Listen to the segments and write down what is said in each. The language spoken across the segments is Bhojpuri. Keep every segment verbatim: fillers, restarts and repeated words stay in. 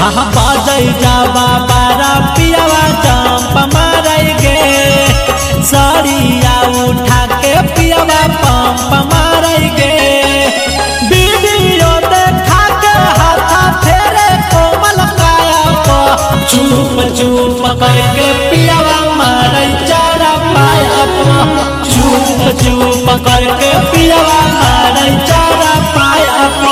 हाँ बाजै जावा बारा पियावा जंप मारै गे सड़िया उठा के पियावा पंप मारै गे वीडियो देखा के हाथा फेरे कोमल काया को चुप चुप करके पियावा मारै चारा पाया को चुप चुप करके पियावा मारै चारा पाया को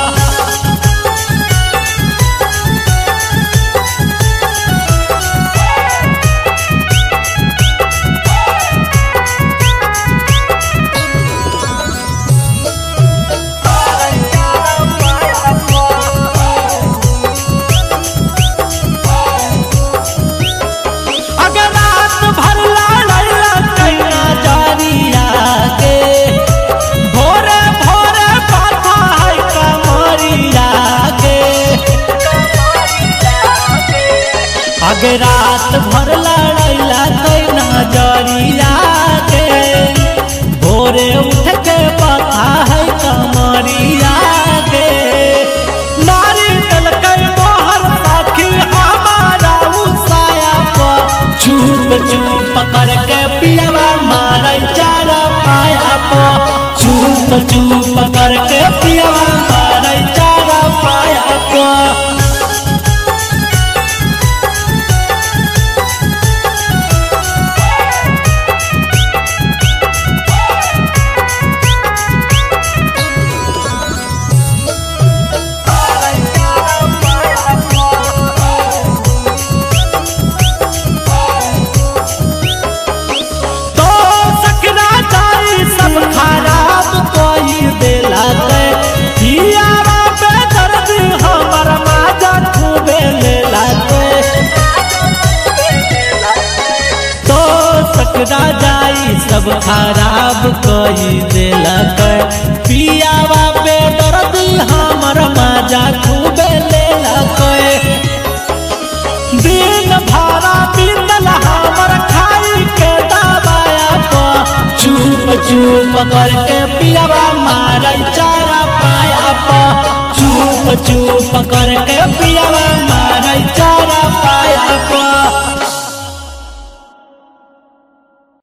अगे रात भर लड़ैला कई नजरिया के भोरे उठ के पता है कमरिया के नारी दल कई मोहर साखी हमारा उसाया को चुप चुप करके पियावा मारै चारा पाया को चुप चुप करके पियावा मारै चारा पाया को जाई सब खराब कई देलक पियावा पे दर्द हमर माजा खूबे लेलक दिन भरा बीतल हमर खाई के दबाया को चुप चुप करके पियावा मारै चारा पाया को